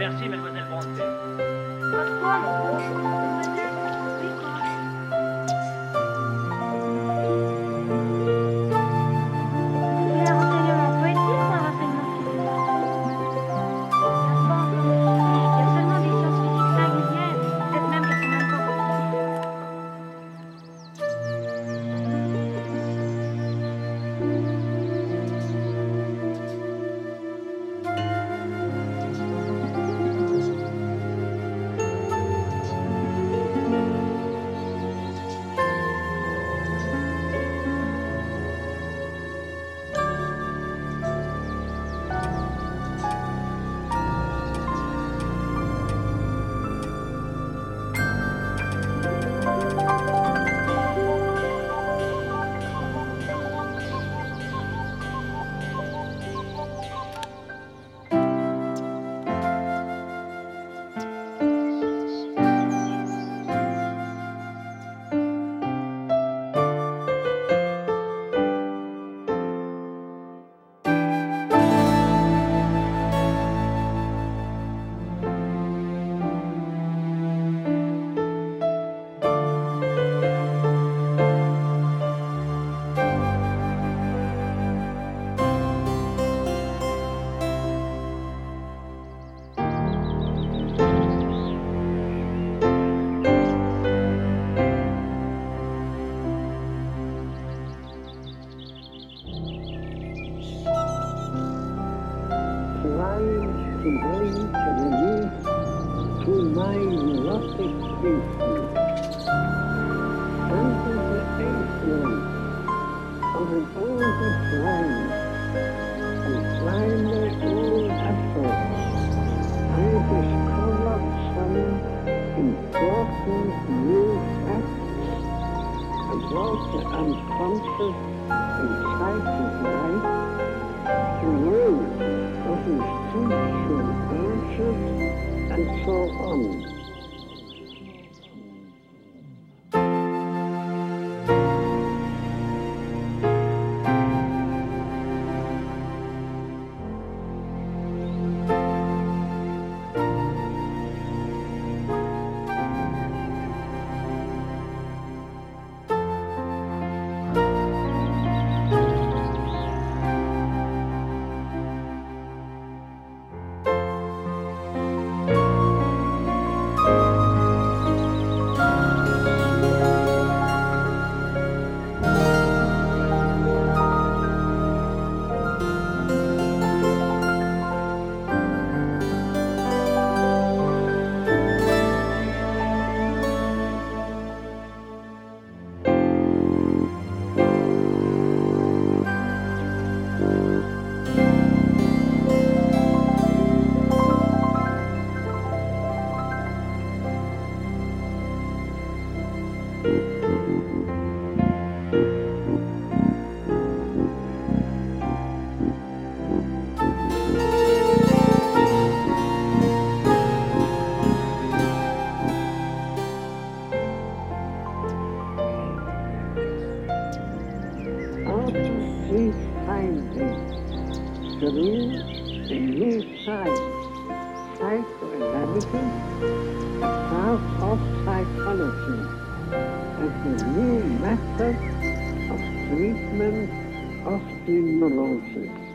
Merci, mademoiselle Brontë. Pas de quoi, mon gros. Oui, quoi. Vous voulez un renseignement poétique ou un renseignement philosophique? Ça se vend comme ici. Il y a seulement des sciences-physiques singulières, peut-être même qu'elles sont même pas possibles. Flying from day to relief through my neurotic species, under the influence of an older friend, and find their own efforts, I discovered some important new facts about the unconscious inside of life, the role of instinctual urges, and so on. These findings through the new science, psychoanalysis, a part of psychology, as a new method of treatment of the neurosis.